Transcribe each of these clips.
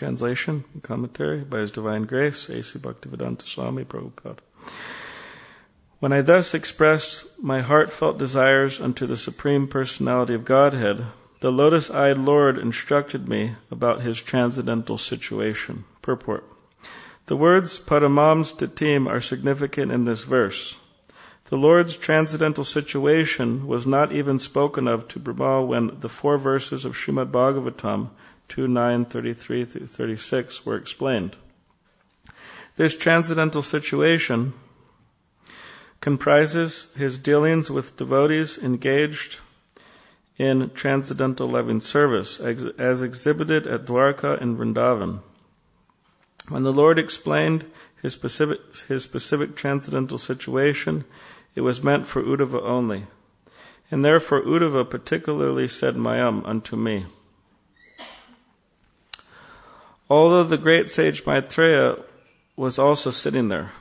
Translation and commentary by His Divine Grace, A.C. Bhaktivedanta Swami Prabhupada. When I thus expressed my heartfelt desires unto the Supreme Personality of Godhead, the lotus-eyed Lord instructed me about His transcendental situation. Purport. The words Paramam Stitim are significant in this verse. The Lord's transcendental situation was not even spoken of to Brahma when the 4 verses of Srimad Bhagavatam 2:9-33-36 were explained. This transcendental situation comprises His dealings with devotees engaged in transcendental loving service, as exhibited at Dwarka and Vrindavan. When the Lord explained His specific transcendental situation, it was meant for Uddhava only. And therefore Uddhava particularly said Mayam unto me. Although the great sage Maitreya was also sitting there,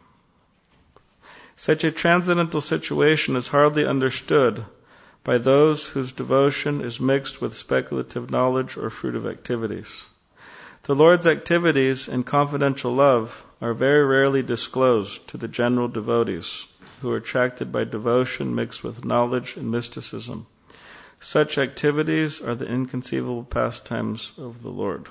such a transcendental situation is hardly understood by those whose devotion is mixed with speculative knowledge or fruitive activities. The Lord's activities in confidential love are very rarely disclosed to the general devotees who are attracted by devotion mixed with knowledge and mysticism. Such activities are the inconceivable pastimes of the Lord.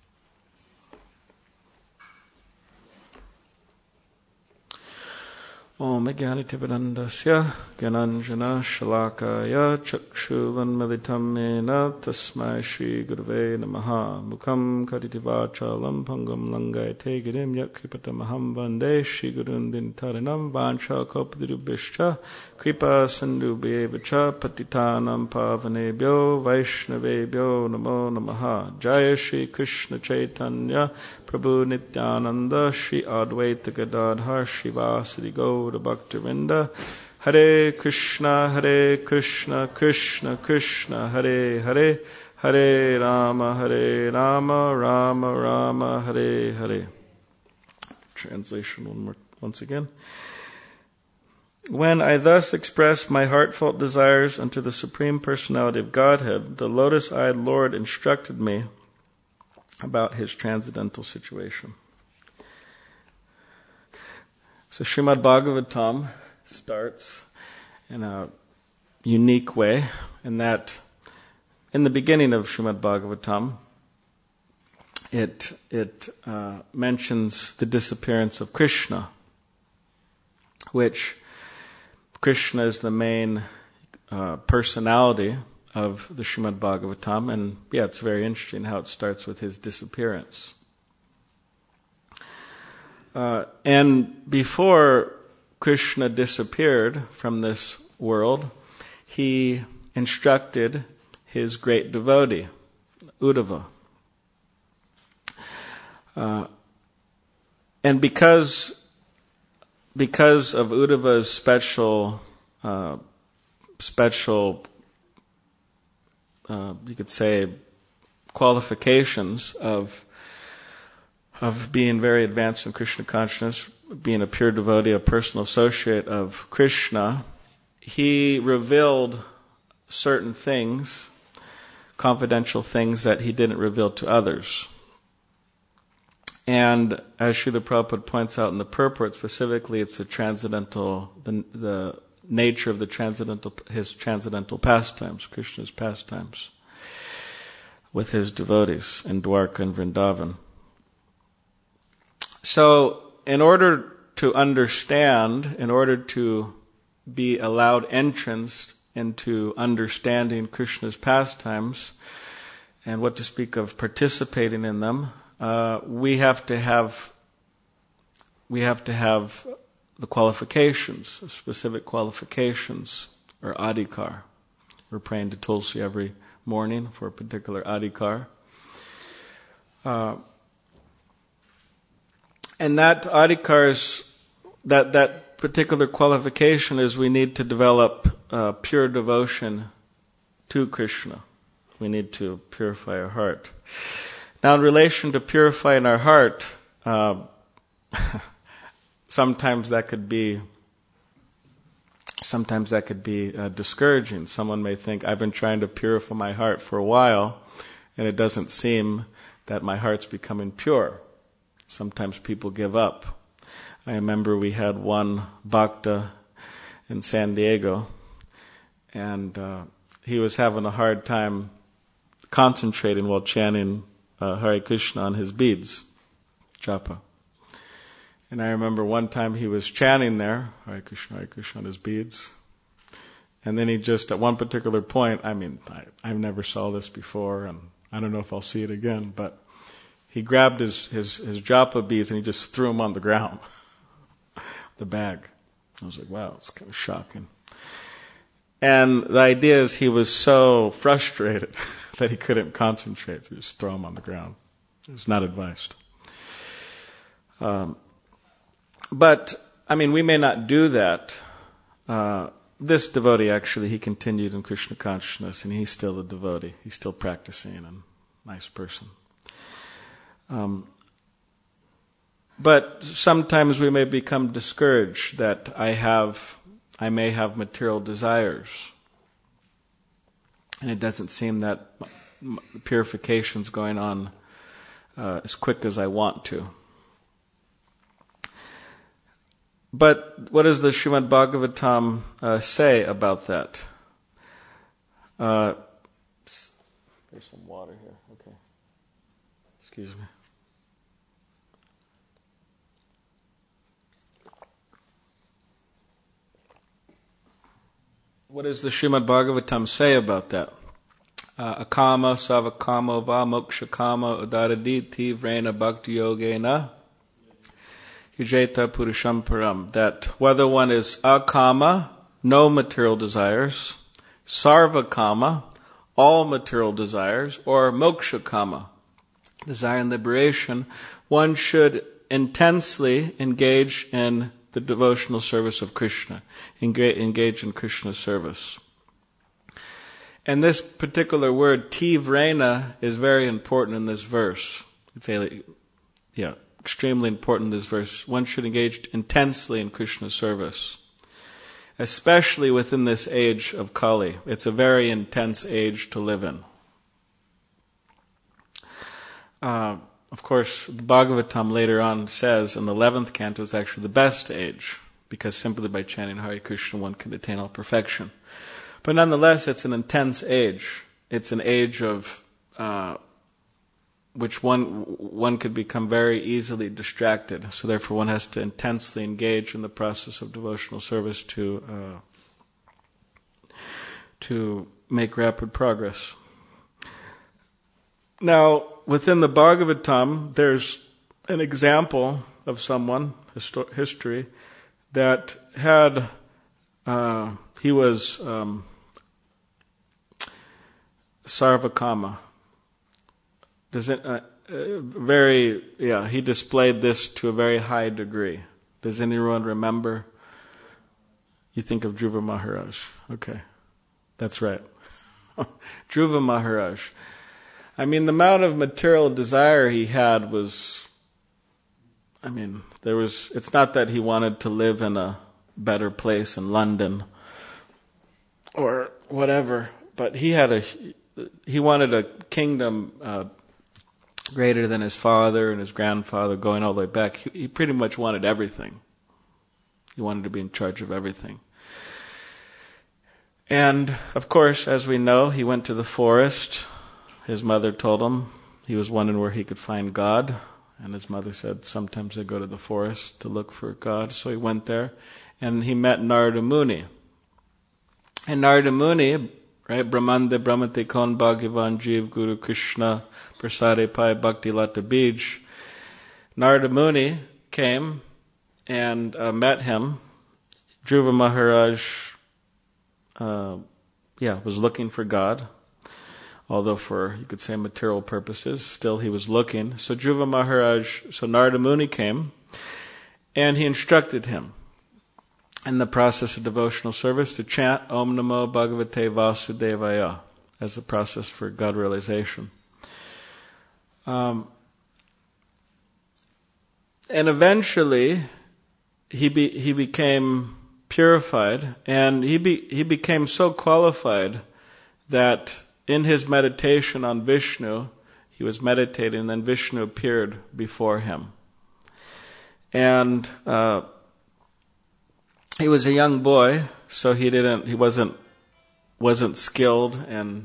Om Jnanitivedandasya Gyananjana Shalakaya Chakshulanmilitam Mena Tasmai Shri Gurave Namaha Mukham Kaditivachalam Pangam Langayate Girim Yakripatamaham Vande Shri Gurundin Tarinam Vancha Kopadirubhishcha Kripa Sandubhyevacha Patitanam Pavanebhyo Vaishnavebhyo Namo Namaha Jaya Shri Krishna Chaitanya Prabhu Nityananda Shri Advaita Gadadhar Shivasadi Gaura Bhaktivinda Hare Krishna Krishna Krishna Hare Hare Hare Rama Rama Rama Hare Hare. Translation once again. When I thus expressed my heartfelt desires unto the Supreme Personality of Godhead, the lotus-eyed Lord instructed me about His transcendental situation. So Srimad Bhagavatam starts in a unique way, in that in the beginning of Srimad Bhagavatam, it mentions the disappearance of Krishna, which Krishna is the main personality of the Srimad Bhagavatam, and it's very interesting how it starts with his disappearance. And before Krishna disappeared from this world, he instructed his great devotee, Uddhava. And because of Uddhava's special you could say, qualifications of being very advanced in Krishna consciousness, being a pure devotee, a personal associate of Krishna, he revealed certain things, confidential things that he didn't reveal to others. And as Srila Prabhupada points out in the purport, specifically it's the nature of his transcendental pastimes, Krishna's pastimes, with his devotees in Dwarka and Vrindavan. So, in order to understand, in order to be allowed entrance into understanding Krishna's pastimes, and what to speak of participating in them, we have to have the qualifications, specific qualifications, or adhikar. We're praying to Tulsi every morning for a particular adhikar. And that adhikar that particular qualification is we need to develop pure devotion to Krishna. We need to purify our heart. Now, in relation to purifying our heart, sometimes that could be discouraging. Someone may think, I've been trying to purify my heart for a while, and it doesn't seem that my heart's becoming pure. Sometimes people give up. I remember we had one bhakta in San Diego, and he was having a hard time concentrating while chanting Hare Krishna on his beads, japa. And I remember one time he was chanting there, Hare Krishna on his beads. And then he just, at one particular point, I never saw this before, and I don't know if I'll see it again, but he grabbed his japa beads and he just threw them on the ground, the bag. I was like, wow, it's kind of shocking. And the idea is he was so frustrated that he couldn't concentrate, so he just throw them on the ground. It was not advised. But, we may not do that. This devotee, actually, he continued in Krishna consciousness, and he's still a devotee. He's still practicing and nice person. But sometimes we may become discouraged that I may have material desires. And it doesn't seem that purification's going on as quick as I want to. But what does the Srimad Bhagavatam say about that? There's some water here. Okay. Excuse me. What does the Srimad Bhagavatam say about that? Akama savakama va moksha kama udaraditi vrena bhakti yogena yujeta purusham param. That whether one is akama, no material desires, sarvakama, all material desires, or moksha kama, desire and liberation, one should intensely engage in the devotional service of Krishna, engage in Krishna's service. And this particular word, tivrena, is very important in this verse. I'd say, extremely important in this verse. One should engage intensely in Krishna's service, especially within this age of Kali. It's a very intense age to live in. Of course, the Bhagavatam later on says in the 11th canto is actually the best age, because simply by chanting Hare Krishna one can attain all perfection. But nonetheless, it's an intense age. It's an age of which one could become very easily distracted. So therefore one has to intensely engage in the process of devotional service to make rapid progress. Now, within the Bhagavatam, there's an example of someone, history, that had, he was sarvakama. He displayed this to a very high degree. Does anyone remember? You think of Dhruva Maharaj. Okay, that's right. Dhruva Maharaj. The amount of material desire he had was, it's not that he wanted to live in a better place in London or whatever, but he wanted a kingdom greater than his father and his grandfather, going all the way back. He pretty much wanted everything. He wanted to be in charge of everything. And, of course, as we know, he went to the forest. His mother told him he was wondering where he could find God. And his mother said sometimes they go to the forest to look for God. So he went there and he met Narada Muni. And Narada Muni, right, Brahmande Brahmate Kon Bhagavan Jeev Guru Krishna Prasade Pai Bhakti Lata Bij. Narada Muni came and met him. Dhruva Maharaj was looking for God. Although for, you could say, material purposes, still he was looking. So Narada Muni came, and he instructed him in the process of devotional service to chant Om Namo Bhagavate Vasudevaya as the process for God realization. And eventually, he became purified, and he became so qualified that in his meditation on Vishnu, he was meditating, and then Vishnu appeared before him. And he was a young boy, so he wasn't skilled in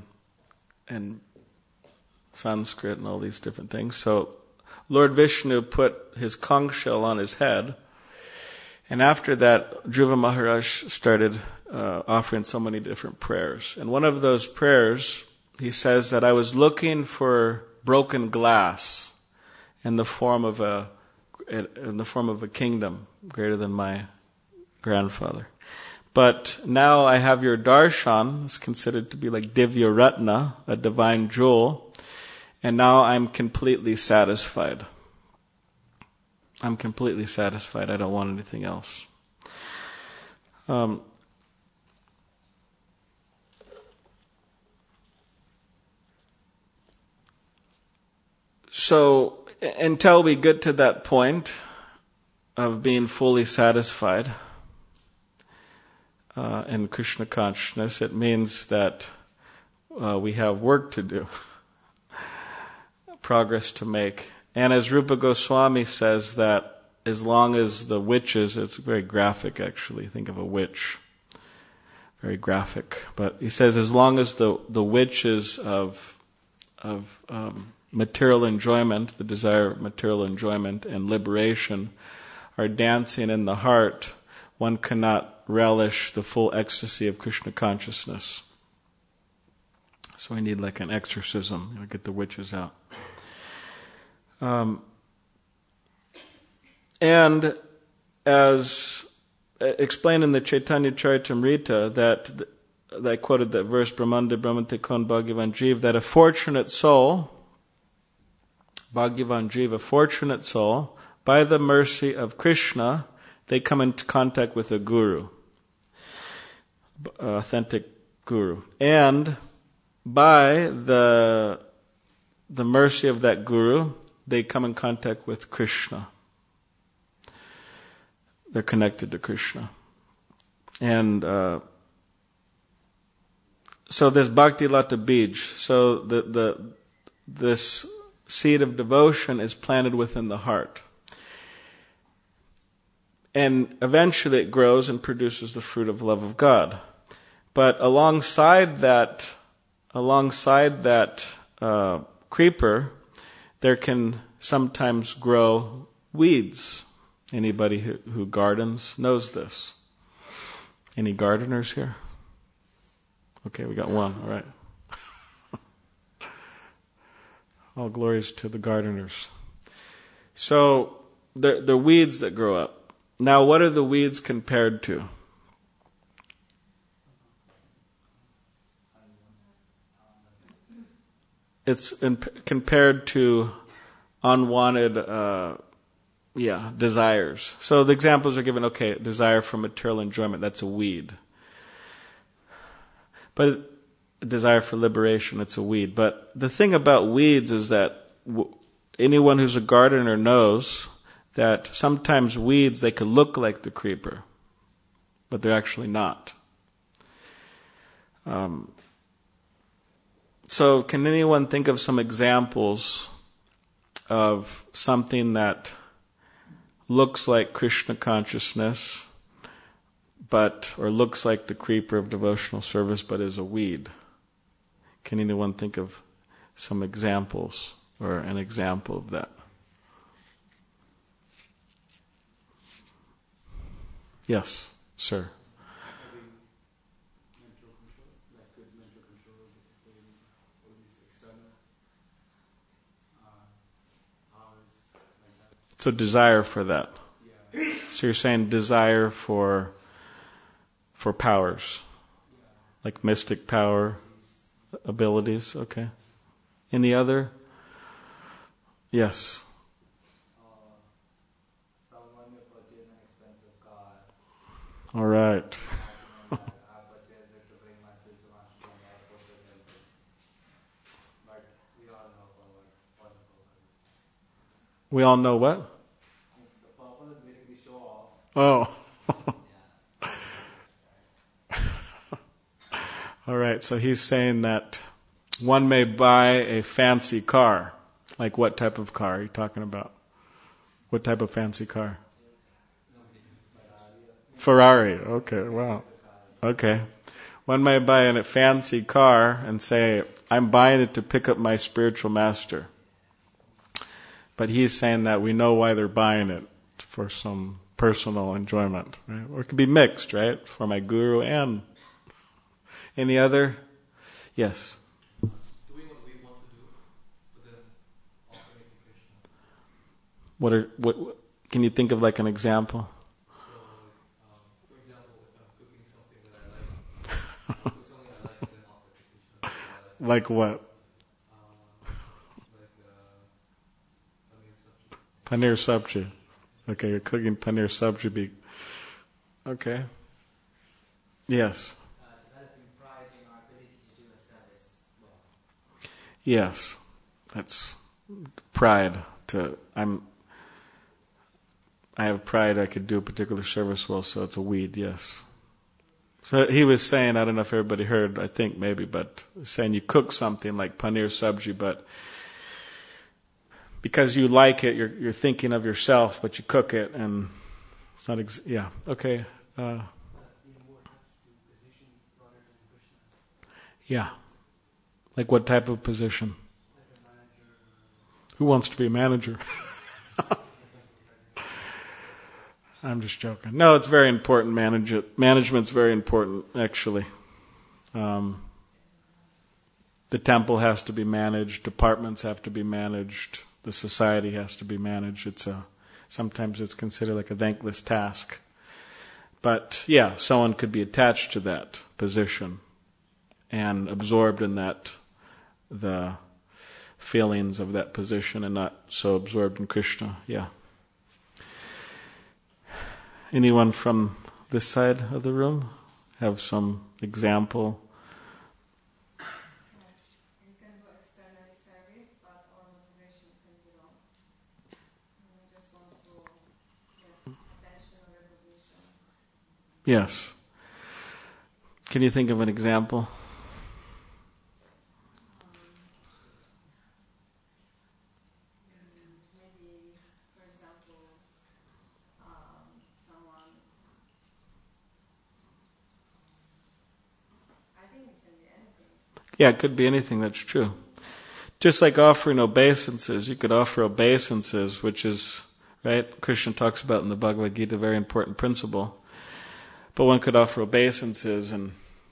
Sanskrit and all these different things. So Lord Vishnu put his conch shell on his head, and after that, Dhruva Maharaj started offering so many different prayers. And one of those prayers, he says that I was looking for broken glass in the form of a kingdom greater than my grandfather. But now I have your darshan. It's considered to be like Divya Ratna, a divine jewel. And now I'm completely satisfied. I'm completely satisfied. I don't want anything else. So until we get to that point of being fully satisfied in Krishna consciousness, it means that we have work to do, progress to make. And as Rupa Goswami says, that as long as the witches, it's very graphic actually, think of a witch, very graphic, but he says as long as the witches of material enjoyment, the desire of material enjoyment and liberation are dancing in the heart, one cannot relish the full ecstasy of Krishna consciousness. So we need like an exorcism, get the witches out. And as explained in the Chaitanya Charitamrita, that I quoted that verse, Brahmanda Brahmante Kon Bhagavan Jeev, that a fortunate soul, Bhagavan Jeev, a fortunate soul, by the mercy of Krishna, they come into contact with a guru, authentic guru. And by the mercy of that guru, they come in contact with Krishna. They're connected to Krishna. And so this Bhakti Lata Bij, so this seed of devotion is planted within the heart. And eventually it grows and produces the fruit of love of God. But alongside that creeper, there can sometimes grow weeds. Anybody who gardens knows this. Any gardeners here? Okay, we got one, all right. All glories to the gardeners. So, the weeds that grow up. Now, what are the weeds compared to? It's compared to unwanted, desires. So the examples are given, desire for material enjoyment, that's a weed. But desire for liberation, it's a weed. But the thing about weeds is that anyone who's a gardener knows that sometimes weeds, they can look like the creeper, but they're actually not. So can anyone think of some examples of something that looks like Krishna consciousness, or looks like the creeper of devotional service, but is a weed? Can anyone think of some examples, or an example of that? Yes, sir. So desire for that. So you're saying desire for powers, like mystic power, abilities. Okay. Any other? Yes. Someone may purchase an expensive car. All right. I purchased it to bring my spiritual master from the airport to help. But we all know what the purpose is. We all know what? The purpose is basically show off. Oh. All right, so he's saying that one may buy a fancy car, Like what type of car are you talking about? What type of fancy car? Ferrari. Okay, wow. Okay. One might buy a fancy car and say, I'm buying it to pick up my spiritual master. But he's saying that we know why they're buying it, for some personal enjoyment. Right? Or it could be mixed, right? For my guru and any other? Yes. Doing what we want to do, but then offering it to Krishna. What can you think of like an example? So, for example, if I'm cooking something that I like, cook something I like and then offer it to Krishna. Like what? Paneer sabji. Paneer sabji. Okay, you're cooking paneer sabji. Okay. Yes. Developing pride in our ability to do a service well. Yes. That's pride. I have pride I could do a particular service well, so it's a weed, yes. So he was saying, I don't know if everybody heard, I think maybe, but saying you cook something like paneer sabji, but because you like it, you're thinking of yourself, but you cook it, and it's not. Yeah. Okay. Yeah. Like what type of position? Who wants to be a manager? I'm just joking. No, it's very important. Management's very important, actually. The temple has to be managed. Departments have to be managed. The society has to be managed. Sometimes it's considered like a thankless task. But yeah, someone could be attached to that position and absorbed in the feelings of that position and not so absorbed in Krishna. Yeah. Anyone from this side of the room have some example? You can go externally service, but our motivation can be wrong. We just want to get attention or recognition. Yes. Can you think of an example? Maybe, for example, someone. I think it can be anything. Yeah, it could be anything, that's true. Just like offering obeisances, you could offer obeisances, which is, right, Krishna talks about in the Bhagavad Gita, a very important principle. But one could offer obeisances and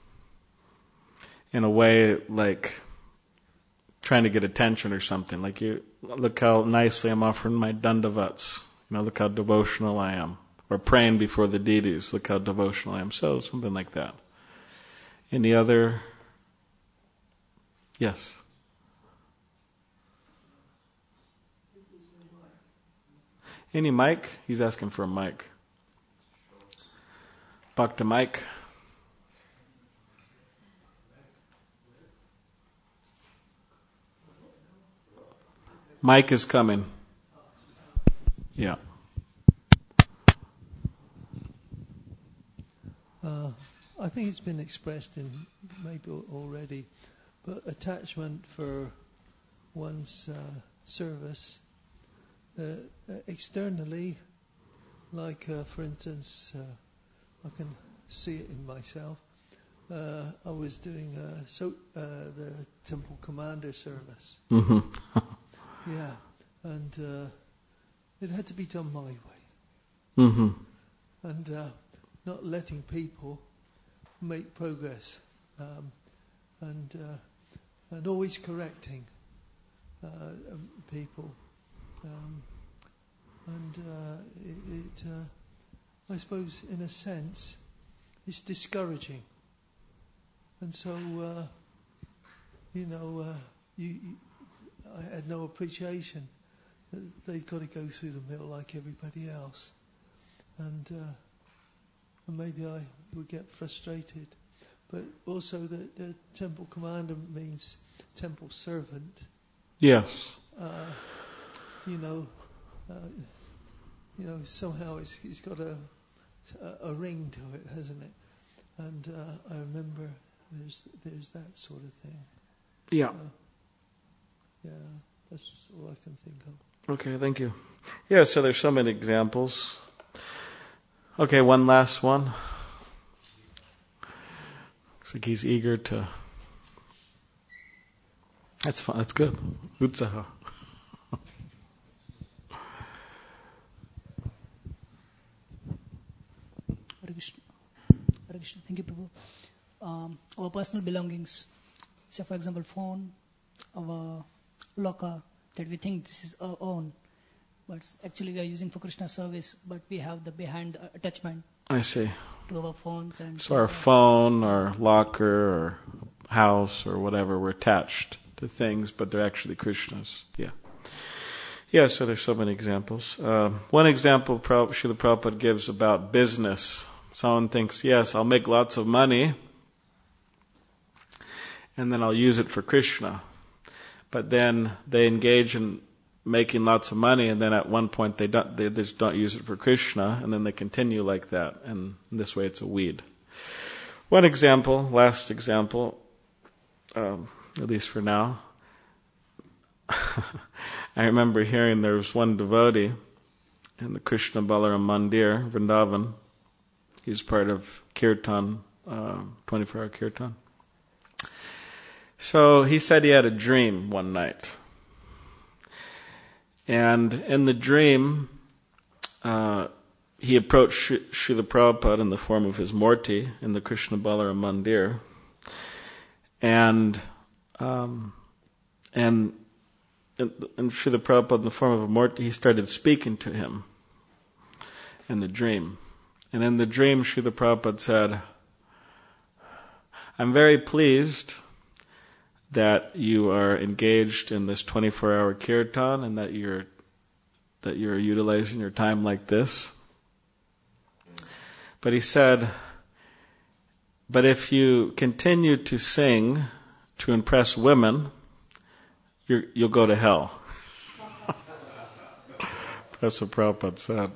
in a way like trying to get attention or something. Like, you look how nicely I'm offering my dandavats. Look how devotional I am. Or praying before the deities, look how devotional I am. So, something like that. Any other? Yes. Any mic? He's asking for a mic. Bhakta mic. Mic is coming. Yeah. I think it's been expressed in maybe already, but attachment for one's service externally, like for instance, I can see it in myself. I was doing the temple commander service. Mm-hmm. Yeah, and it had to be done my way. Mm-hmm. And not letting people make progress, and always correcting people, I suppose in a sense it's discouraging, and so I had no appreciation that they've got to go through the mill like everybody else, and maybe I would get frustrated. But also the temple commander means temple servant. Yes. Somehow it's got a ring to it, hasn't it? And I remember there's that sort of thing. Yeah. Yeah. That's all I can think of. Okay, thank you. Yeah, so there's so many examples. Okay, one last one. Looks like he's eager to... That's fun. That's good. Utsaha. Hare Krishna. Hare Krishna. Thank you, Prabhu. Our personal belongings, say for example, phone, our locker, that we think this is our own, but actually we are using for Krishna service, but we have the behind attachment I see. to our phones and So our phone, our locker, or house, or whatever, we're attached to things, but they're actually Krishna's. Yeah. Yeah, so there's so many examples. One example Srila Prabhupada gives about business. Someone thinks, yes, I'll make lots of money, and then I'll use it for Krishna. But then they engage in making lots of money, and then at one point they just don't use it for Krishna, and then they continue like that, and in this way it's a weed. One example, last example, at least for now. I remember hearing there was one devotee in the Krishna Balaram Mandir, Vrindavan. He's part of Kirtan, 24-hour Kirtan. So he said he had a dream one night. And in the dream, he approached Srila Prabhupada in the form of his Murti in the Krishna Balaram Mandir. And Srila Prabhupada in the form of a Murti, he started speaking to him in the dream. And in the dream, Srila Prabhupada said, I'm very pleased that you are engaged in this 24-hour kirtan and that you're utilizing your time like this. But he said, but if you continue to sing to impress women, you'll go to hell. That's what Prabhupada said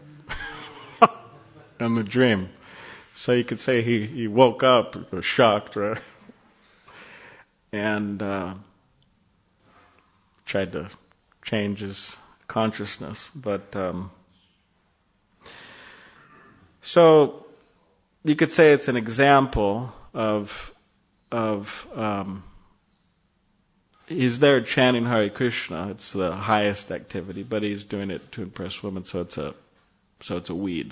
in the dream. So you could say he woke up, was shocked, right? And tried to change his consciousness. But so you could say it's an example of he's there chanting Hare Krishna. It's the highest activity, but he's doing it to impress women, so it's a weed.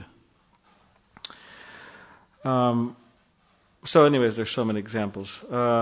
So anyways, there's so many examples.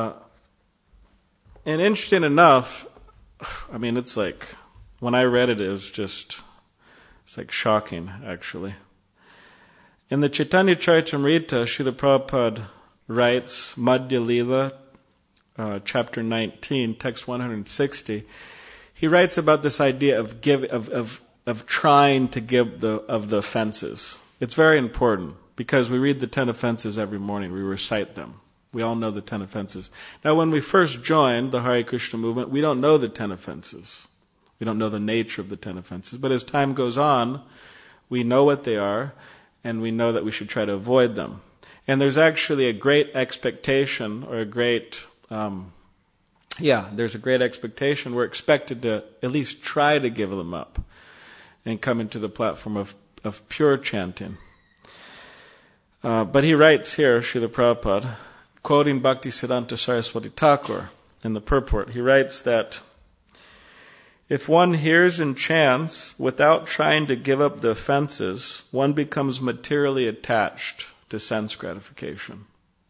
And interesting enough, I mean, it's like, when I read it, it's like shocking, actually. In the Chaitanya Charitamrita, Srila Prabhupada writes, Madhya Lila, chapter 19, text 160, he writes about this idea of trying to give of the offenses. It's very important, because we read the 10 offenses every morning, we recite them. We all know the 10 offenses. Now, when we first joined the Hare Krishna movement, we don't know the 10 offenses. We don't know the nature of the 10 offenses. But as time goes on, we know what they are, and we know that we should try to avoid them. And there's actually a great expectation, or there's a great expectation. We're expected to at least try to give them up and come into the platform of pure chanting. But he writes here, Srila Prabhupada, quoting Bhaktisiddhanta Saraswati Thakur in the purport, he writes that if one hears and chants without trying to give up the offenses, one becomes materially attached to sense gratification.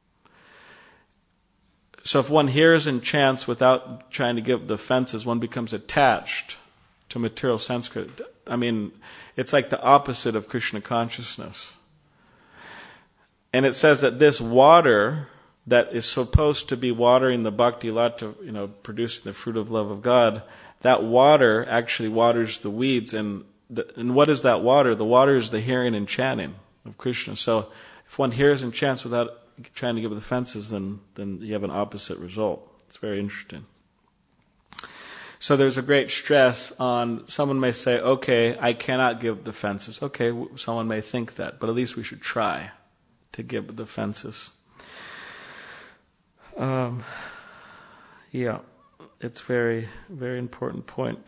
So if one hears and chants without trying to give up the offenses, one becomes attached to material sense gratification. I mean, it's like the opposite of Krishna consciousness. And it says that this water that is supposed to be watering the bhakti lata, producing the fruit of love of God, that water actually waters the weeds. And what is that water? The water is the hearing and chanting of Krishna. So if one hears and chants without trying to give offenses, then you have an opposite result. It's very interesting. So there's a great stress on, someone may say, okay, I cannot give offenses. Okay, someone may think that, but at least we should try to give the offenses. it's very, very important point.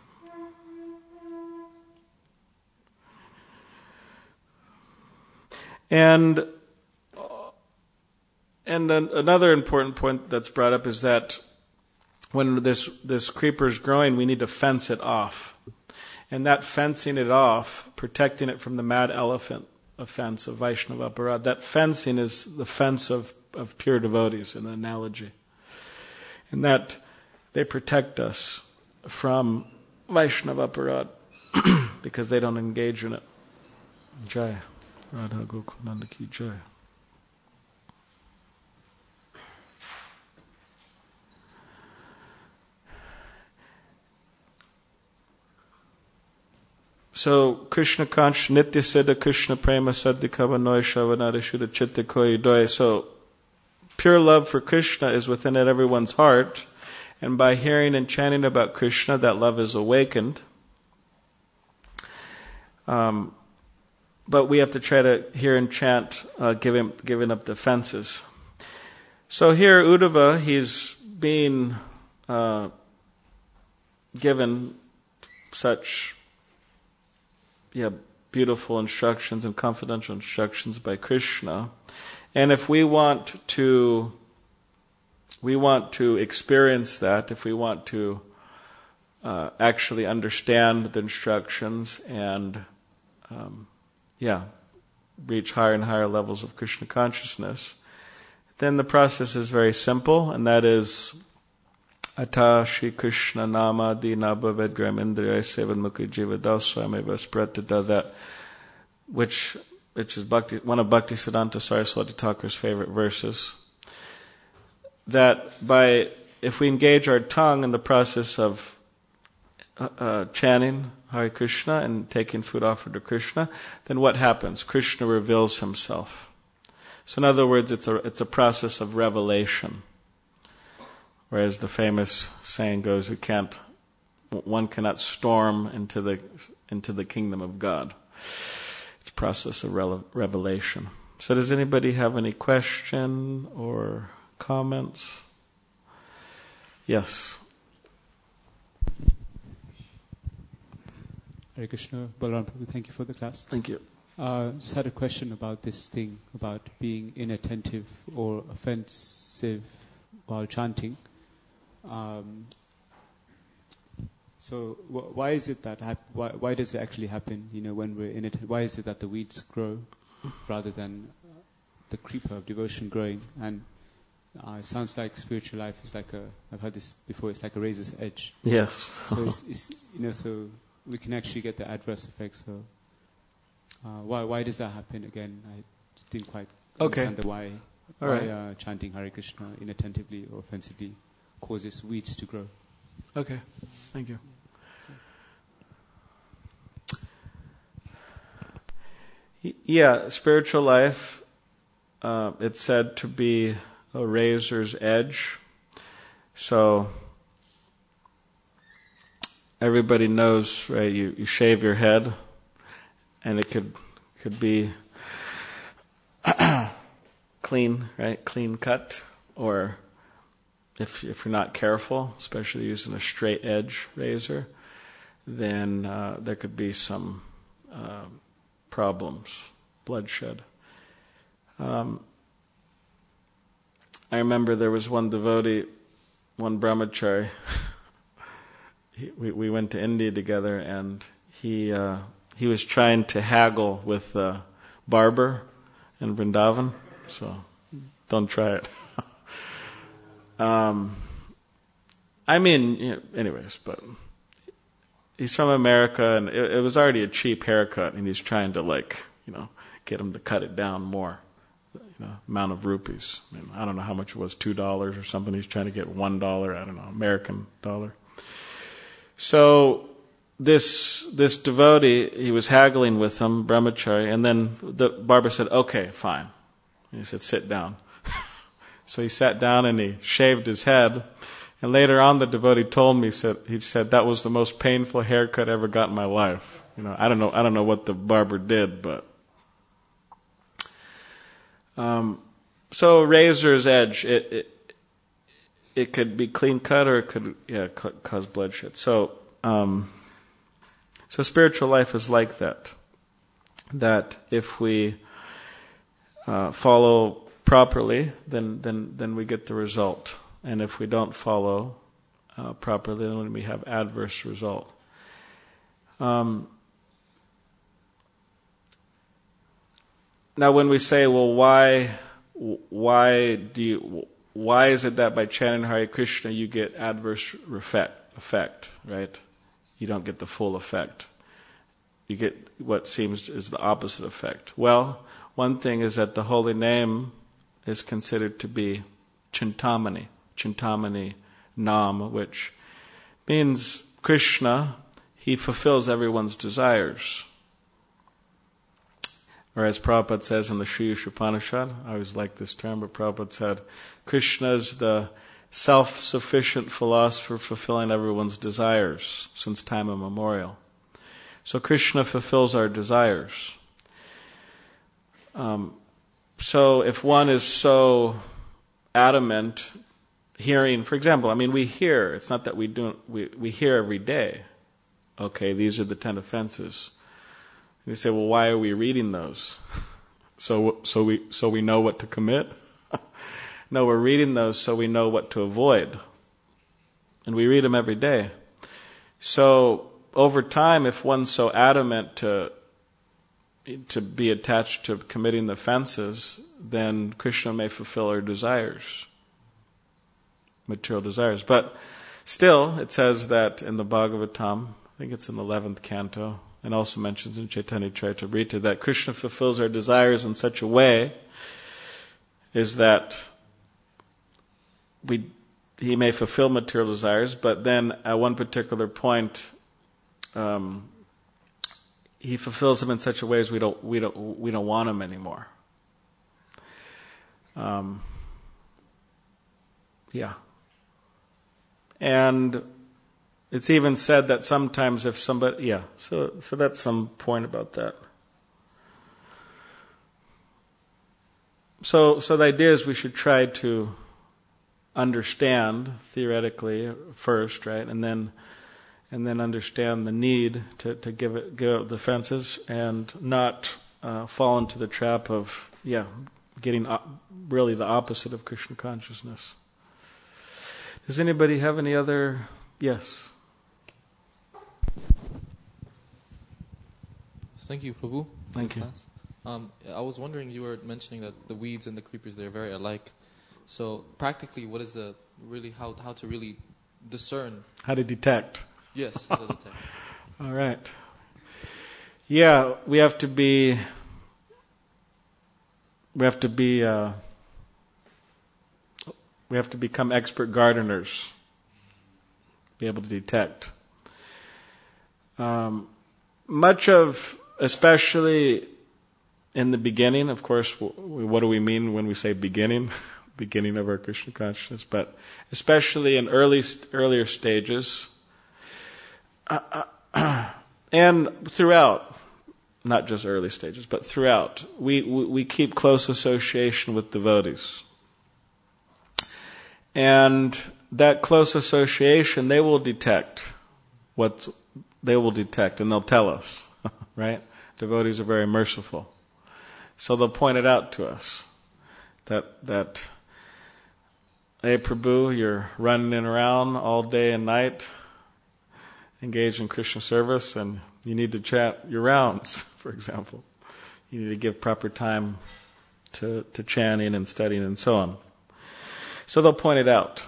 And another important point that's brought up is that when this creeper is growing, we need to fence it off. And that fencing it off, protecting it from the mad elephant offense of Vaishnava Aparad, that fencing is the fence of pure devotees, in the analogy. And that they protect us from Vaishnava Aparad because they don't engage in it. Jai. Radha Gokulananda ki jai. So, Krishna conscious, Nitya Siddha Krishna Prema Saddhikava Noy Shavanadishuddha Chitta Koi Doy. So, pure love for Krishna is within everyone's heart, and by hearing and chanting about Krishna, that love is awakened. But we have to try to hear and chant, giving up the fences. So here, Uddhava, he's being given such beautiful instructions and confidential instructions by Krishna. And if we want to experience that, if we want to actually understand the instructions and reach higher and higher levels of Krishna consciousness, then the process is very simple, and that is Ata Shri Krishna Nama Dina Bhavedgram Indriya Sevan Mukhi Jiva Daswameva Spratada, that which is one of Bhaktisiddhanta Saraswati Thakur's favorite verses. That if we engage our tongue in the process of chanting Hare Krishna and taking food offered to Krishna, then what happens? Krishna reveals himself. So in other words, it's a process of revelation. Whereas the famous saying goes, one cannot storm into the kingdom of God. It's a process of revelation. So does anybody have any question or comments? Yes. Hare Krishna, Balaram Prabhu, thank you for the class. Thank you. Just had a question about this thing, about being inattentive or offensive while chanting. So why is it that why does it actually happen? When we're inattentive, why is it that the weeds grow rather than the creeper of devotion growing? And it sounds like spiritual life is like I've heard this before. It's like a razor's edge. Yes. So so we can actually get the adverse effects. So why does that happen again? I didn't quite understand the why. All right. Chanting Hare Krishna inattentively or offensively causes weeds to grow. Okay, thank you. Yeah, spiritual life, it's said to be a razor's edge. So everybody knows, right? You shave your head, and it could be clean, right? Clean cut, or if you're not careful, especially using a straight edge razor, then there could be some problems, bloodshed. I remember there was one devotee, one brahmachari. We went to India together, and he was trying to haggle with the barber in Vrindavan. So don't try it. Anyways, but he's from America, and it was already a cheap haircut, and he's trying to get him to cut it down more, amount of rupees. I don't know how much it was, $2 or something. He's trying to get $1, I don't know, American dollar. So this devotee, he was haggling with him, brahmachari, and then the barber said, "Okay, fine." And he said, "Sit down." So he sat down and he shaved his head. And later on, the devotee told me, he said that was the most painful haircut I ever got in my life. I don't know what the barber did, but so razor's edge. it could be clean cut, or it could cause bloodshed. So spiritual life is like that. That if we follow properly, then we get the result, and if we don't follow properly, then we have adverse result. Now, when we say, well, why is it that by chanting Hare Krishna you get adverse effect, right? You don't get the full effect. You get what seems is the opposite effect. Well, one thing is that the holy name is considered to be Chintamani Nam, which means Krishna, he fulfills everyone's desires. Or as Prabhupada says in the Sri Upanishad, I always like this term, but Prabhupada said, Krishna is the self-sufficient philosopher fulfilling everyone's desires since time immemorial. So Krishna fulfills our desires. So if one is so adamant, hearing, for example, we hear, it's not that we hear every day, okay, these are the 10 offenses. You say, well, why are we reading those? So we know what to commit? No, we're reading those so we know what to avoid. And we read them every day. So over time, if one's so adamant to be attached to committing the offenses, then Krishna may fulfill our desires, material desires. But still, it says that in the Bhagavatam, I think it's in the 11th canto, and also mentions in Chaitanya Charitamrita, that Krishna fulfills our desires in such a way is that he may fulfill material desires, but then at one particular point, he fulfills them in such a way as we don't want them anymore. And it's even said that sometimes if somebody, so that's some point about that. So the idea is we should try to understand theoretically first, right, and then understand the need to give up the offenses and not fall into the trap of getting really the opposite of Krishna consciousness. Does anybody have any other? Yes. Thank you, Prabhu. Thank you. I was wondering, you were mentioning that the weeds and the creepers, they're very alike. So practically, what is how to really discern? How to detect. Yes, how to detect. All right. Yeah, we have to become expert gardeners. Be able to detect. Especially in the beginning, of course, what do we mean when we say beginning? Beginning of our Krishna consciousness, but especially in earlier stages, and throughout, not just early stages, but throughout, we keep close association with devotees. And that close association, they will detect, and they'll tell us, right? Devotees are very merciful. So they'll point it out to us, that hey Prabhu, you're running around all day and night, engaged in Krishna service, and you need to chant your rounds, for example. You need to give proper time to chanting and studying and so on. So they'll point it out.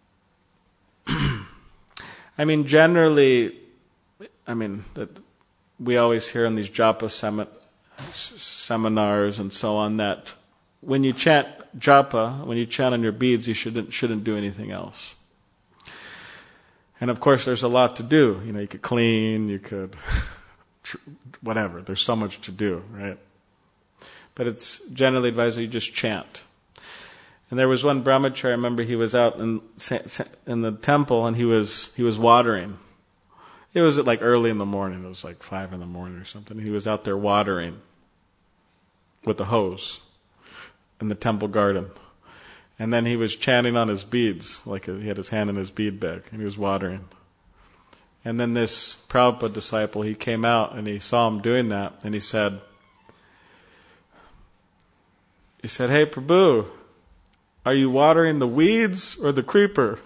Generally, that we always hear in these japa seminars and so on that when you chant japa, when you chant on your beads, you shouldn't do anything else. And of course, there's a lot to do. You could clean, you could whatever. There's so much to do, right? But it's generally advised that you just chant. And there was one brahmachari, I remember he was out in the temple and he was watering. It was like early in the morning. It was like 5 a.m. or something. He was out there watering with a hose in the temple garden. And then he was chanting on his beads, like he had his hand in his bead bag, and he was watering. And then this Prabhupada disciple, he came out and he saw him doing that, and he said, "Hey Prabhu, are you watering the weeds or the creeper?"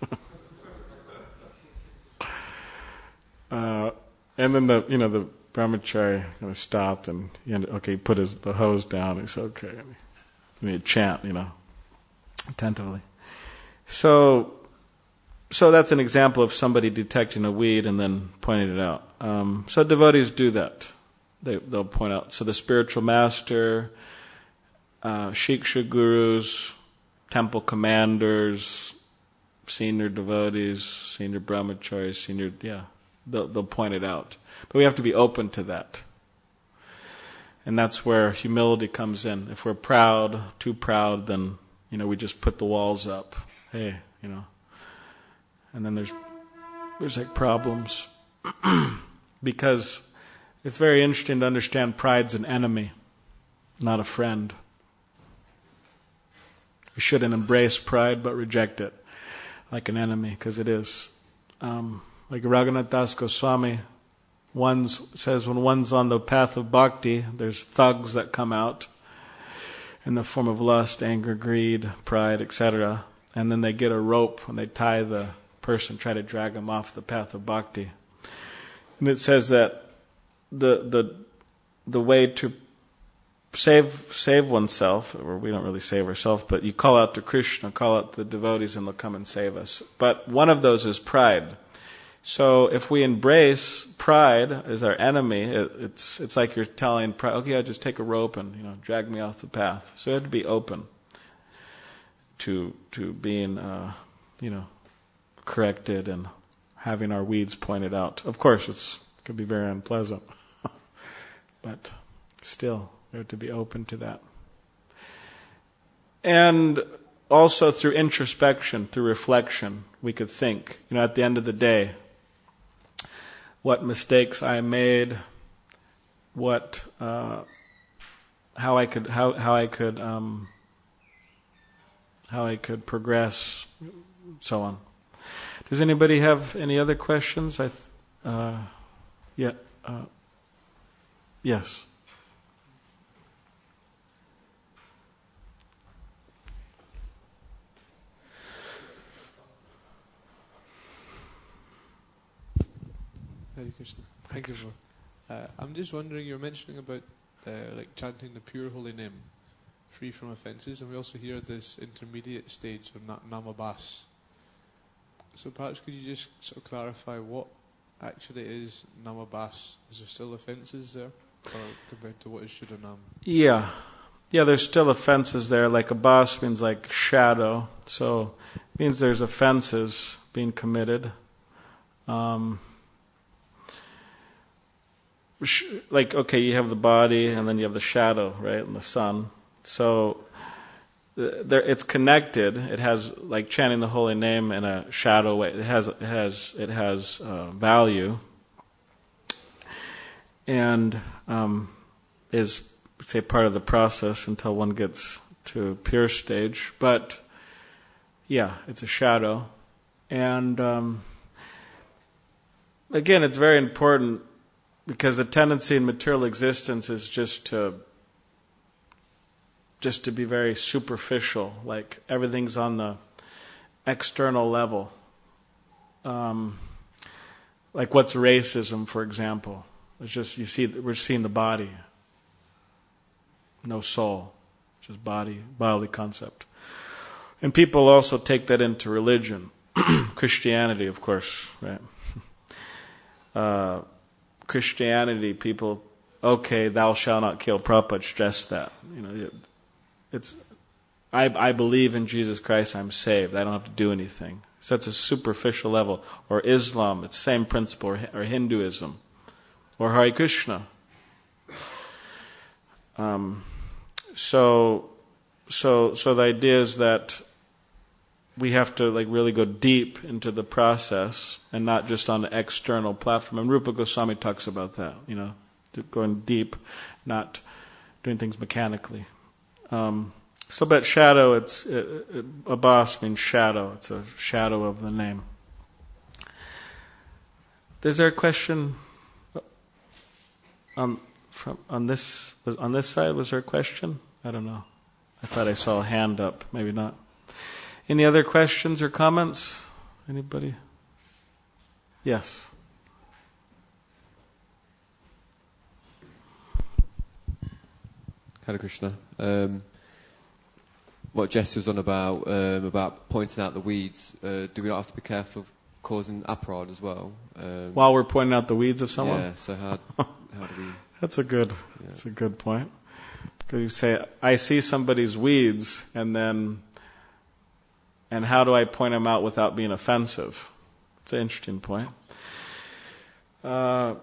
And then the brahmachari kind of stopped and he put the hose down. He said, "Okay," and he'd chant, attentively. So that's an example of somebody detecting a weed and then pointing it out. So devotees do that. They'll point out. So the spiritual master, shiksha gurus, temple commanders, senior devotees, senior brahmacharis, they'll point it out. But we have to be open to that. And that's where humility comes in. If we're too proud, then, we just put the walls up. Hey, And then there's like problems. Because it's very interesting to understand pride's an enemy, not a friend. We shouldn't embrace pride, but reject it like an enemy, because it is. Like Raghunath Das Goswami says, when one's on the path of bhakti, there's thugs that come out in the form of lust, anger, greed, pride, etc. And then they get a rope and they tie the person, try to drag them off the path of bhakti. And it says that the way to save oneself, or we don't really save ourselves, but you call out to Krishna, call out the devotees, and they'll come and save us. But one of those is pride. So if we embrace pride as our enemy, it's like you're telling pride, okay, I'll just take a rope and drag me off the path. So we have to be open to being corrected and having our weeds pointed out. Of course, it could be very unpleasant, but still, we have to be open to that. And also through introspection, through reflection, we could think, at the end of the day, what mistakes I made, how I could progress, so on. Does anybody have any other questions? Yes. Hare Krishna. Thank you for. I'm just wondering, you're mentioning about chanting the pure holy name, free from offences, and we also hear this intermediate stage of Namabhas. So perhaps could you just sort of clarify what actually is Namabhas? Is there still offences there, or compared to what is Shuddhanam? Yeah, there's still offences there. Like abhas means like shadow, so it means there's offences being committed. You have the body and then you have the shadow, right, and the sun. So it's connected. It has, like chanting the holy name in a shadow way. It has value, and is, say, part of the process until one gets to pure stage. But it's a shadow, and again, it's very important. Because the tendency in material existence is just to be very superficial, like everything's on the external level. Like what's racism, for example? It's just we're seeing the body, no soul, just bodily concept. And people also take that into religion, Christianity, of course, right? Christianity, people, okay, thou shalt not kill. Prabhupada stressed that. I believe in Jesus Christ, I'm saved. I don't have to do anything. So that's a superficial level. Or Islam, it's the same principle. Or Hinduism. Or Hare Krishna. So the idea is that we have to really go deep into the process and not just on the external platform. And Rupa Goswami talks about that, going deep, not doing things mechanically. So, but shadow, Abbas means shadow. It's a shadow of the name. Is there a question on this side? Was there a question? I don't know. I thought I saw a hand up. Maybe not. Any other questions or comments? Anybody? Yes. Hare Krishna. What Jesse was on about pointing out the weeds, do we not have to be careful of causing aparad as well? While we're pointing out the weeds of someone? Yeah, so how do we... That's a good point. Because you say, I see somebody's weeds, and how do I point them out without being offensive? It's an interesting point. Yeah,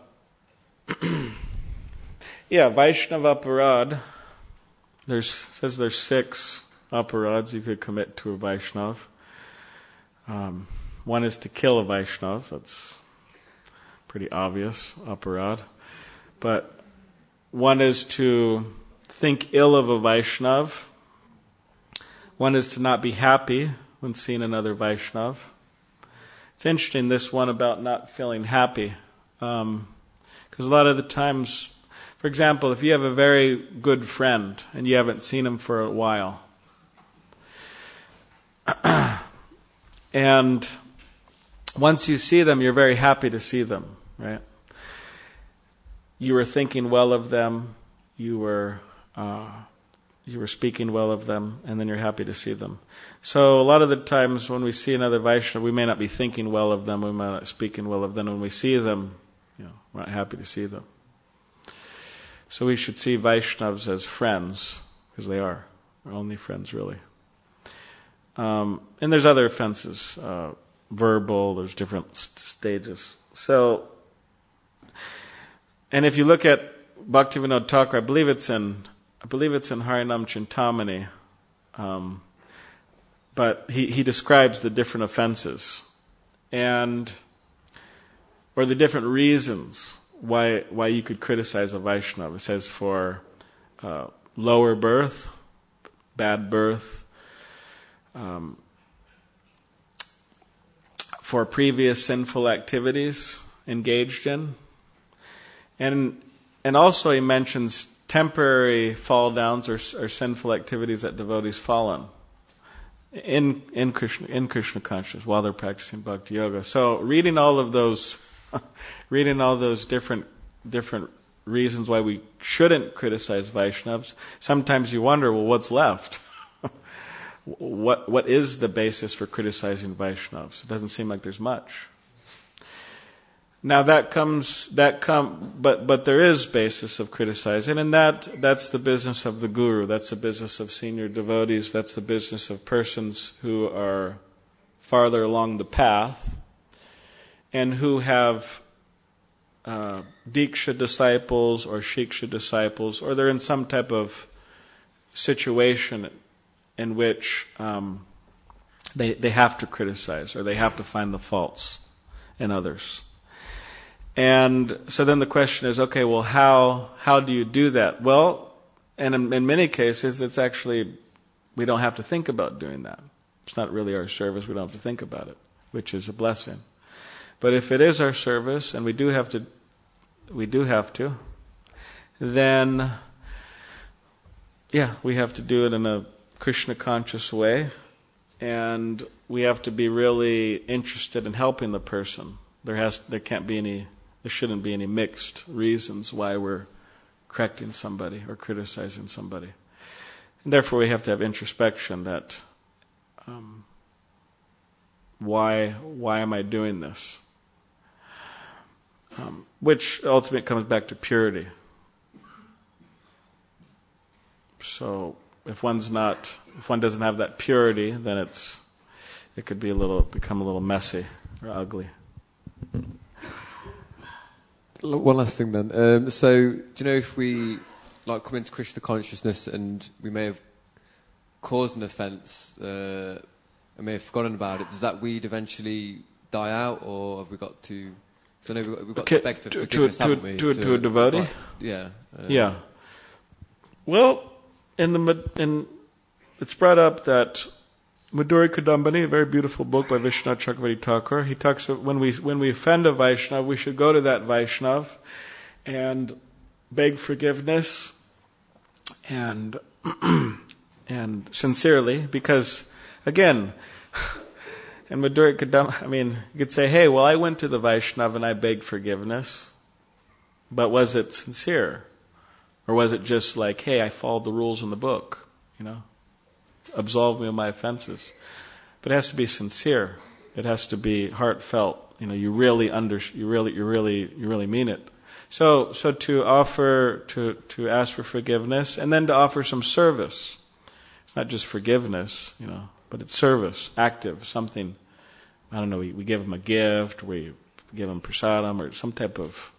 Vaishnava aparad. Says there's 6 aparads you could commit to a Vaishnav. One is to kill a Vaishnav. That's pretty obvious aparad. But one is to think ill of a Vaishnav. One is to not be happy when seeing another Vaishnav. It's interesting, this one about not feeling happy. Because a lot of the times, for example, if you have a very good friend and you haven't seen him for a while, and once you see them, you're very happy to see them, right? You were thinking well of them, you were speaking well of them, and then you're happy to see them. So a lot of the times when we see another Vaishnava, we may not be thinking well of them, we may not be speaking well of them. When we see them, we're not happy to see them. So we should see Vaishnavas as friends, because they are. We're only friends, really. And there's other offenses, verbal, there's different stages. So, and if you look at Bhaktivinoda Thakur, I believe it's in Harinam Chintamani, but he describes the different offenses, or the different reasons why you could criticize a Vaishnava. It says for lower birth, bad birth, for previous sinful activities engaged in, and also he mentions temporary fall downs or sinful activities that devotees fall in Krishna consciousness while they're practicing bhakti yoga. So reading all those different reasons why we shouldn't criticize Vaishnavas, sometimes you wonder, well, what's left? What is the basis for criticizing Vaishnavas? It doesn't seem like there's much. Now but there is basis of criticizing, and that's the business of the guru, that's the business of senior devotees, that's the business of persons who are farther along the path and who have Diksha disciples or Shiksha disciples, or they're in some type of situation in which they have to criticize or they have to find the faults in others. And so then the question is, okay, well, how do you do that? Well, and in many cases, it's actually, we don't have to think about doing that. It's not really our service, we don't have to think about it, which is a blessing. But if it is our service, and we do have to, then, we have to do it in a Krishna conscious way, and we have to be really interested in helping the person. There shouldn't be any mixed reasons why we're correcting somebody or criticizing somebody. And therefore we have to have introspection that why am I doing this? Which ultimately comes back to purity. So if one doesn't have that purity, then it could become a little messy or ugly. One last thing then. So, do you know if we come into Krishna consciousness and we may have caused an offence, and may have forgotten about it, does that weed eventually die out, or have we got to? So I know we've got to beg for forgiveness, haven't we? To a devotee? Yeah. Yeah. Well, in it's brought up that Madhuri Kadambani, a very beautiful book by Vishwanath Chakravarti Thakur, he talks of when we offend a Vaishnava, we should go to that Vaishnava and beg forgiveness and sincerely, because again, in Madhuri Kadambani, you could say, hey, well, I went to the Vaishnava and I begged forgiveness, but was it sincere? Or was it just like, hey, I followed the rules in the book, absolve me of my offenses? But it has to be sincere. It has to be heartfelt. You really mean it. So to offer, to ask for forgiveness, and then to offer some service. It's not just forgiveness, but it's service, active, something. I don't know. We give them a gift, we give them prasadam, or some type of.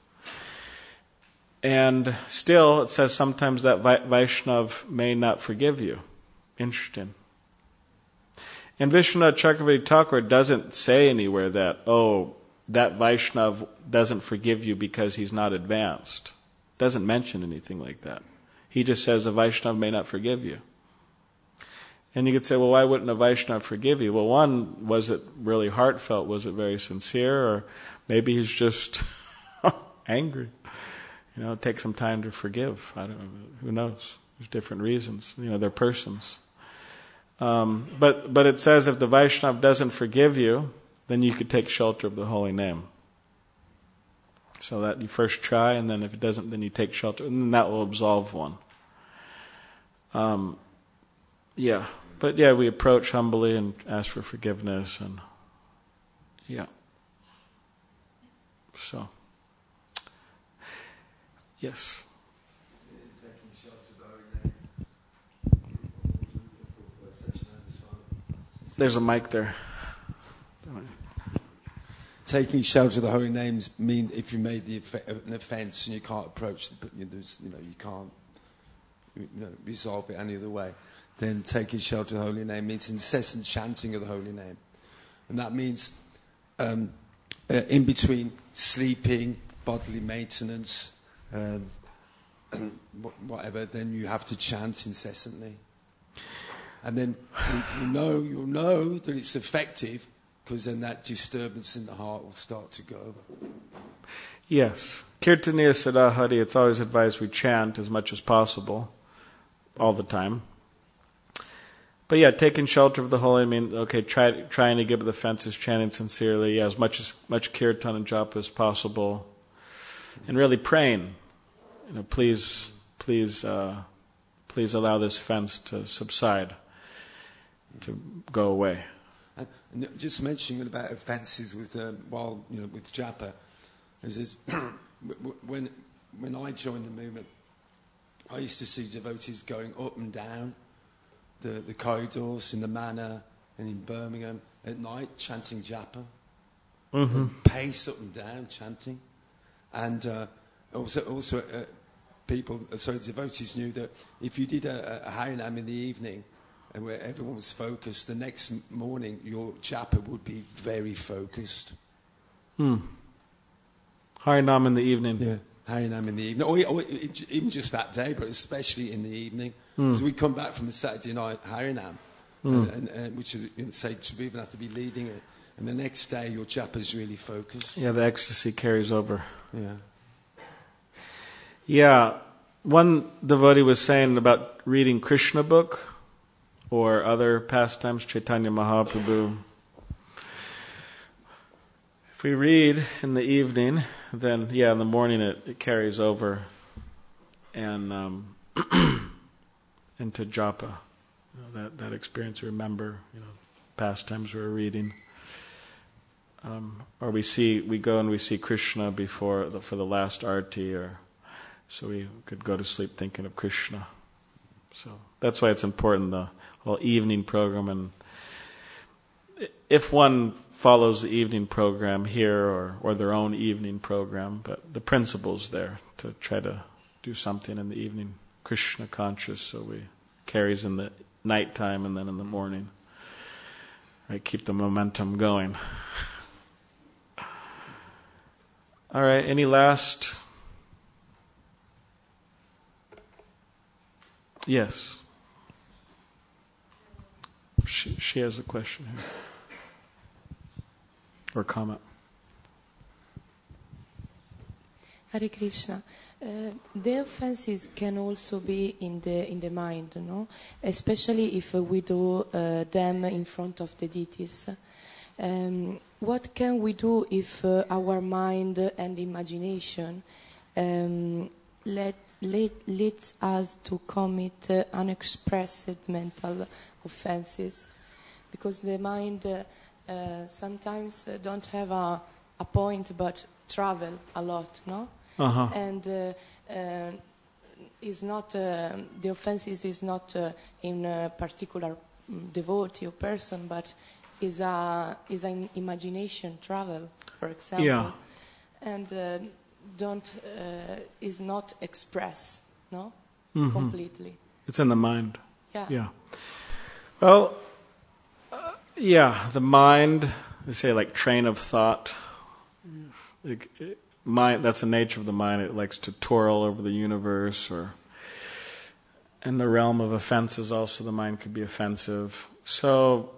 And still, it says sometimes that Vaishnav may not forgive you. Interesting. And Vishwanath Chakravarti Thakur doesn't say anywhere that, that Vaishnav doesn't forgive you because he's not advanced. Doesn't mention anything like that. He just says a Vaishnav may not forgive you. And you could say, well, why wouldn't a Vaishnav forgive you? Well, one, was it really heartfelt? Was it very sincere? Or maybe he's just angry. Take some time to forgive. I don't know. Who knows? There's different reasons. They're persons. But it says if the Vaishnava doesn't forgive you, then you could take shelter of the holy name. So that you first try, and then if it doesn't, then you take shelter, and then that will absolve one. But we approach humbly and ask for forgiveness, and so. Yes. There's a mic there. Taking shelter of the holy names mean if you made an offence and you can't approach, you can't resolve it any other way, then taking shelter of the holy name means incessant chanting of the holy name, and that means in between sleeping, bodily maintenance, whatever, then you have to chant incessantly. And then you'll know that it's effective, because then that disturbance in the heart will start to go. Yes. Kirtaniya Sadahari, it's always advised we chant as much as possible, all the time. But taking shelter of the holy, trying to give the offenses, chanting sincerely, as much kirtan and japa as possible. And really praying, please allow this offense to subside, to go away. And just mentioning about offences with with japa, is when I joined the movement, I used to see devotees going up and down the corridors in the manor and in Birmingham at night chanting japa, pace up and down chanting. And also devotees knew that if you did a Harinam in the evening, and where everyone was focused, the next morning your japa would be very focused. Harinam in the evening. Yeah, Harinam in the evening, or even just that day, but especially in the evening. So we come back from a Saturday night Harinam, and which say Shabib have to be leading it, and the next day your japa's really focused. Yeah, the ecstasy carries over. Yeah. Yeah, one devotee was saying about reading Krishna book or other pastimes, Chaitanya Mahaprabhu. If we read in the evening, then in the morning it carries over and into japa. That experience, remember, pastimes we're reading. Or we go and we see Krishna for the last arti, so we could go to sleep thinking of Krishna. So that's why it's important, the whole evening program. And if one follows the evening program here or their own evening program, but the principle's there to try to do something in the evening, Krishna conscious, so we carries in the nighttime and then in the morning. Right, keep the momentum going. All right, any last? Yes. she has a question here. Or comment. Hare Krishna. The offenses can also be in the mind, no? Especially if we do them in front of the deities. What can we do if our mind and imagination leads us to commit unexpressed mental offenses? Because the mind sometimes don't have a point, but travel a lot, no? Uh-huh. And is not the offenses is not in a particular devotee or person, but is an imagination travel, for example. Yeah. And is not expressed, no, Mm-hmm. completely. It's in the mind. Yeah. Well, the mind. They say like train of thought. Mind, that's the nature of the mind. It likes to twirl over the universe, or in the realm of offenses also the mind could be offensive. So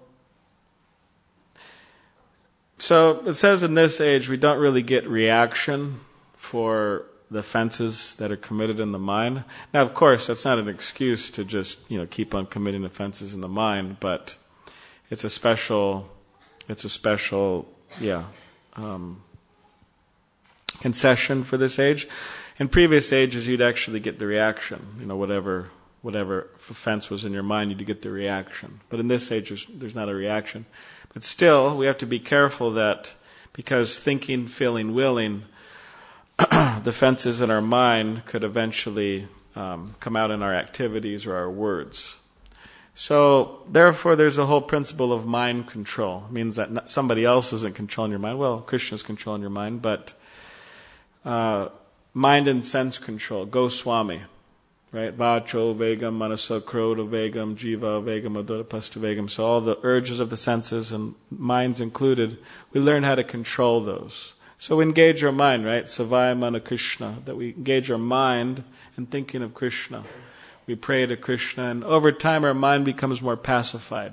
it says in this age we don't really get reaction for the offenses that are committed in the mind. Now, of course, that's not an excuse to just, keep on committing offenses in the mind, but it's a special concession for this age. In previous ages, you'd actually get the reaction. Whatever offense was in your mind, you'd get the reaction. But in this age, there's not a reaction. But still, we have to be careful that because thinking, feeling, willing, the offenses in our mind could eventually come out in our activities or our words. So, therefore, there's a whole principle of mind control. It means that somebody else isn't controlling your mind. Well, Krishna's controlling your mind, but mind and sense control. Goswami, right? Vacho vegam, manasa kroda vegam, jiva vegam, adora pasta vegam. So all the urges of the senses and minds included, we learn how to control those. So we engage our mind, right? Savaya mana Krishna, that we engage our mind in thinking of Krishna. We pray to Krishna, and over time our mind becomes more pacified,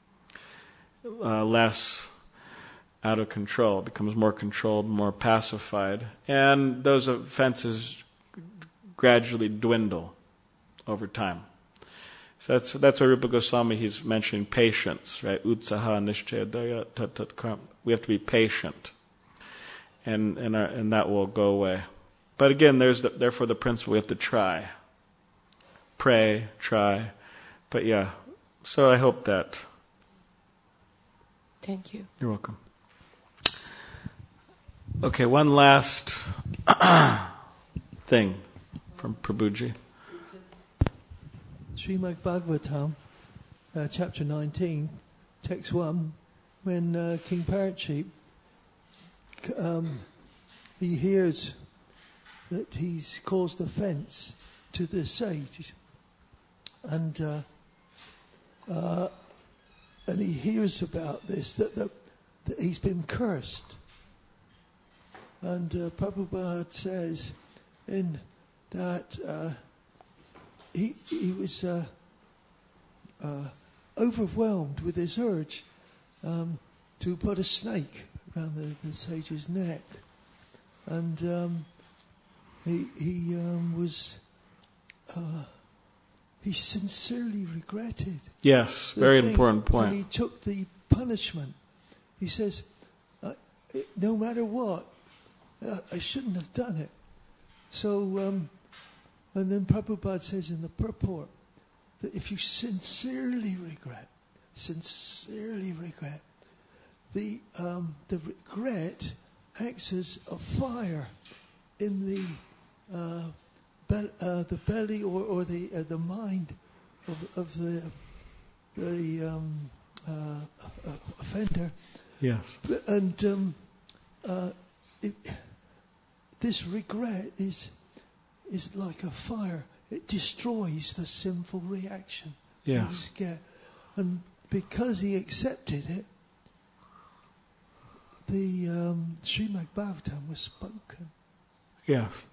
less out of control. It becomes more controlled, more pacified, and those offenses gradually dwindle over time. So that's why Rupa Goswami, he's mentioning patience, right? Utsaha nishchaya daya tat tat karma. We have to be patient, and that will go away. But again, therefore the principle, we have to try. Pray, try. But so I hope that. Thank you. You're welcome. Okay, one last thing from Prabhuji. Srimad Bhagavatam, chapter 19, text 1, when King Parikshit, he hears that he's caused offense to the sage, and he hears about this, that he's been cursed. And Prabhupada says that he was overwhelmed with this urge to put a snake around the sage's neck, and he sincerely regretted. Yes, very important point. And he took the punishment. He says, no matter what, I shouldn't have done it. So, and then Prabhupada says in the purport that if you sincerely regret, the regret acts as a fire in the belly or the mind of the offender. Yes. And this regret is like a fire. It destroys the sinful reaction. Yes. And because he accepted it, the Srimad Bhagavatam was spoken. Yes.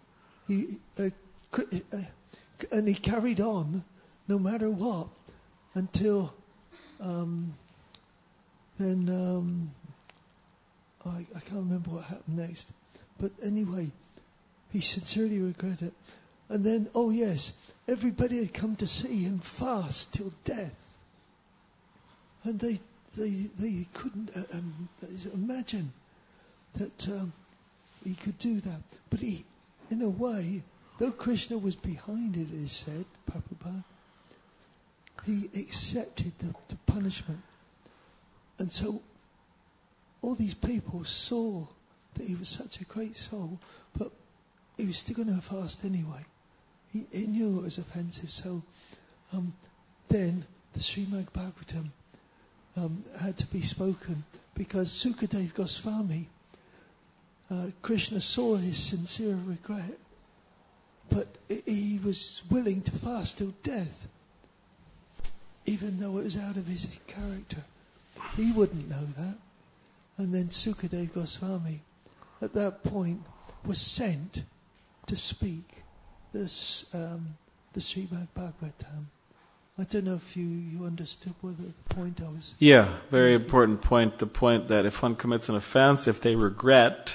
And he carried on no matter what until I can't remember what happened next. But anyway, he sincerely regretted it. And then, oh yes, everybody had come to see him fast till death. And they couldn't imagine that he could do that. But he, in a way, though Krishna was behind it, it is said, Prabhupada, he accepted the punishment. And so all these people saw that he was such a great soul, but he was still going to fast anyway. He knew it was offensive. So then the Srimad Bhagavatam had to be spoken because Sukadev Goswami, Krishna saw his sincere regret, but he was willing to fast till death, even though it was out of his character. He wouldn't know that. And then Sukadev Goswami, at that point, was sent to speak the Srimad Bhagavatam. I don't know if you understood what the point I was... Yeah, very important point. The point that if one commits an offense, if they regret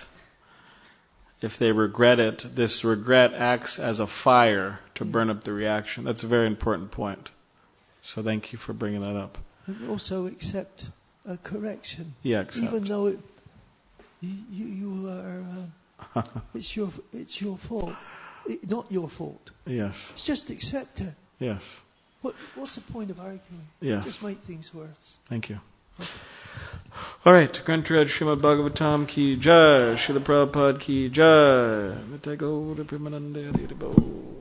it, this regret acts as a fire to burn up the reaction. That's a very important point. So thank you for bringing that up. And also accept a correction. Yeah, accept. Even though you are, it's your fault, not your fault. Yes. It's just accept it. Yes. What's the point of arguing? Yes. Just make things worse. Thank you. Okay. All right. Grantaraj Srimad Bhagavatam ki jai. Srila Prabhupada ki jai. Mitago Primanande Adhirabo.